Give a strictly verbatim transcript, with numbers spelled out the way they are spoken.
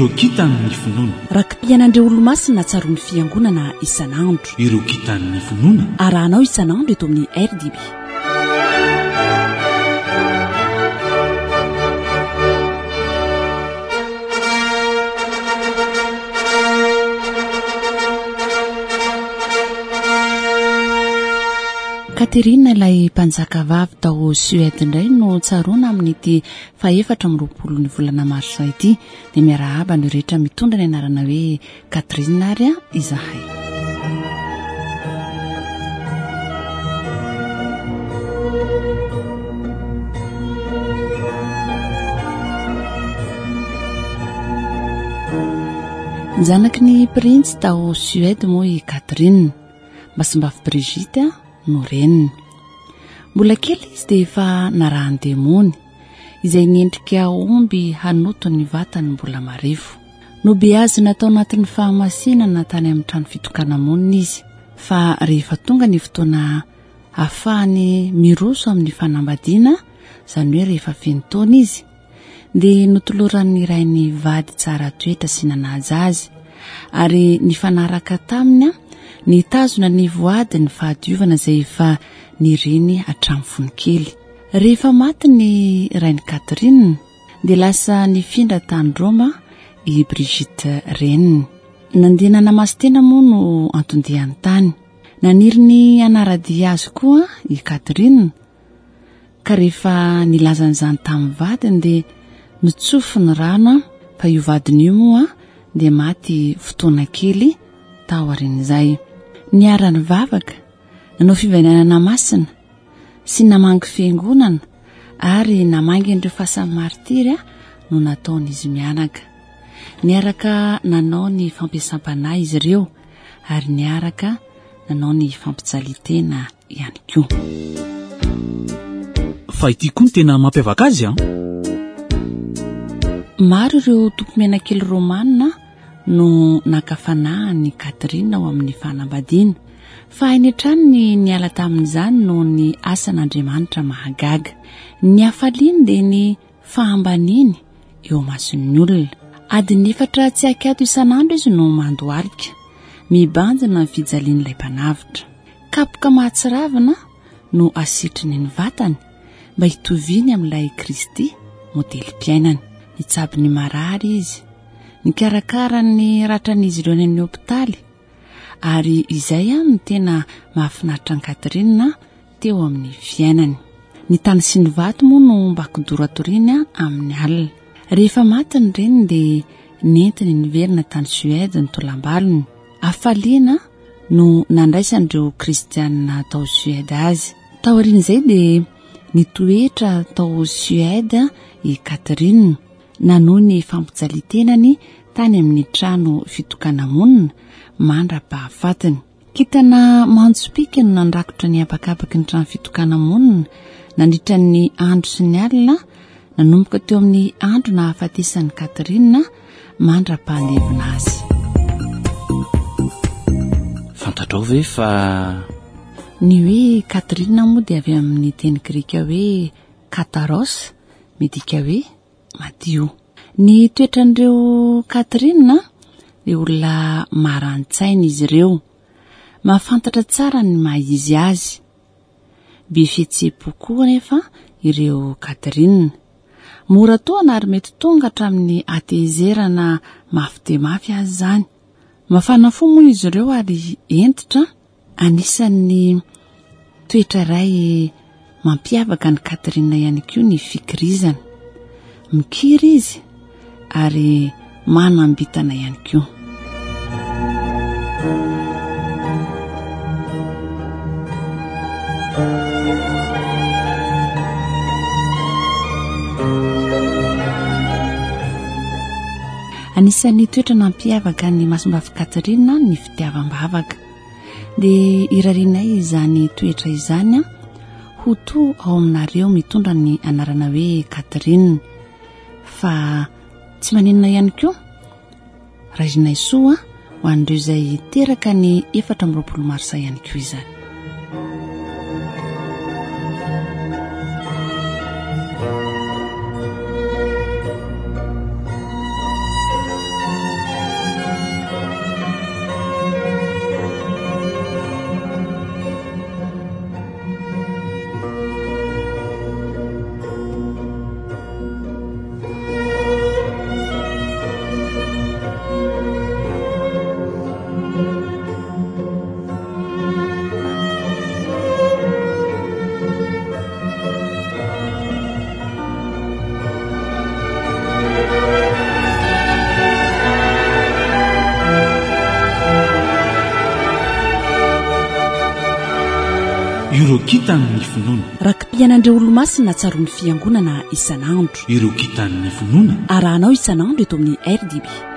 ireo kitan'ny finoana rakim-pianandreo olo-masina tsaroany fiangonana isan'andro ireo kitan'ny finoana arahanao isan'andro eto amin'ny R D B. Katerina ilay mpanjaka vavy tao Suède indray no tsaroana amin'ity faefatra amin'ny roapolo ny volana marsa ity dia miarahaba ny rehetra mitondra ny anarana hoe Katerina ary izahay. Zanaky ny prince tao Suède moa i Katerina, mbasimbavy Brigitte no reniny. Mbola kely izy dia efa narahan-demony izay niendrika omby hanoto ny vatany mbola marefo. No beazy natao anatin'ny fahamasinana tany amin'ny trano fitokana monina izy, fa rehefa tonga ny fotoana ahafahany miroso amin'ny fanambadiana, izany hoe rehefa feno taona izy, dia notoloran'ny iray ny vady tsara toetra sy nanaja azy, ary ny fanaraka taminy ny tazona ny voady ny fahadiovana izay efa nireny hatramin'ny fonikely. Rehefa maty ny rainy Katerina dia lasa nifindra tany Roma i Brigitte reniny. Nandeha namaso tena moa no antondehany tany. Naniry ny anaradia azy koa i Katerina, ka rehefa nilazan'izany tamin'ny vadiny dia nitsofi ny rano, fa io vadiny io moa dia maty fotoana kely tao aorian'izay. Niara-ny vavaka, nanao fivainana masina sy namangy fiangonana ary namangy ireo fasany martiry no nataon'izy mianaka. Niaraka nanao ny fampiasam-panahy izy ireo ary niaraka nanao ny fampijaliatena ihany koa. Fa ity koa ny tena mampiavaka azy an? Maro ireo tompomenakely romanina no nakafanahany Katerina ao amin'ny fanambadiana, fa hainy hatrany ny niala tamin'izany no ny asan'Andriamanitra mahagaga. Ny hafaliany dia ny fahambaniany eo mason'ny olona. Adiny efatra tsy akato isan'andro izy no mandohalika, mibanjina ny fijalian'ilay mpanavitra. Kapoka mahatsiravina no asitriny ny vatany mba hitoviny amin'ilay Kristy modeli-piainany. Nitsabo ny marary izy, nikarakara ny ratran'izy ireo ny hopitaly, ary izay no tena mahafinaritra ny Katerina teo amin'ny fiainany. Ny tany sy ny vato moa no mba kidoratoriany amin'ny alina. Rehefa maty ny reniny dia nentiny niverina tany Suède ny tolam-balony. Afaliana no nandraisan'ireo kristianina tao Suède azy. Tao aorian'izay dia nitoetra tao Suède i Katerina, nanohy ny fampijaliatenany tany amin'ny trano fitokana monina mandra-pahafatiny. Kitana mantsopika no nandrakotra ny abakabaky ny trano fitokana monina nandritra ny andro sy ny alina, nanomboka teo amin'ny andro na hahafatesan'ny Katerina mandra-pahandevina azy. Fantatrao ve fa ny hoe Katerina moa dia avy amin'ny teny grika hoe kataros, midika hoe madio. Ny toetrandreo Katerina dia olona marantsaina izy ireo, mahafantatra tsara ny maha-izy azy. Be fihetseham-po koa nefa ireo Katerina. Mora toana ary mety tonga hatramin'ny atezerana mafy dia mafy azy izany. Mafana fo moa izy ireo ary entitra. Anisan'ny toetra iray mampiavaka ny Katerina ihany koa ny fikirizana. Mikiry izy ary manambitana ihany koa. Anisan'ny toetra nampiavaka ny masimbavy Katerina ny fitiavam-bavaka. Dia irarinay izany toetra izany ho toa ao aminareo mitondra ny anarana hoe Katerina, fa tsy maninona ihany koa razinay soa ho an'ireo izay teraka ny efatra amby roapolo marsa ihany koa izany. ireo kitan'ny finoana. Rakim-pianandreo olo-masina tsaroan'ny fiangonana isan'andro. Ireo kitan'ny finoana. Arahanao isan'andro eto amin'ny R D B.